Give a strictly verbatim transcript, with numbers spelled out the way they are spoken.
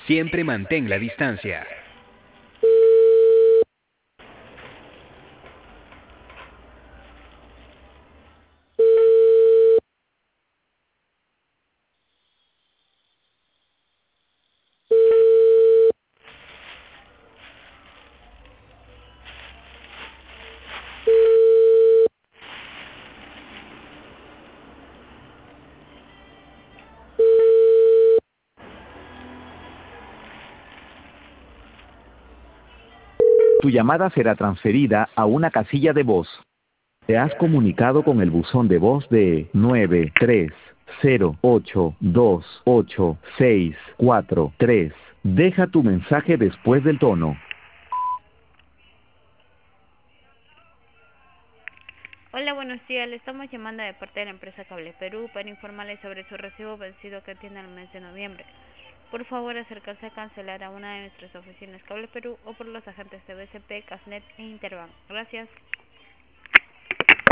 Siempre mantén la distancia. Tu llamada será transferida a una casilla de voz. Te has comunicado con el buzón de voz de nueve tres cero ocho dos ocho seis cuatro tres. Deja tu mensaje después del tono. Hola, buenos días. Le estamos llamando de parte de la empresa Cable Perú para informarle sobre su recibo vencido que tiene el mes de noviembre. Por favor, acercarse a cancelar a una de nuestras oficinas Cable Perú o por los agentes de B C P, Casnet e Interbank. Gracias.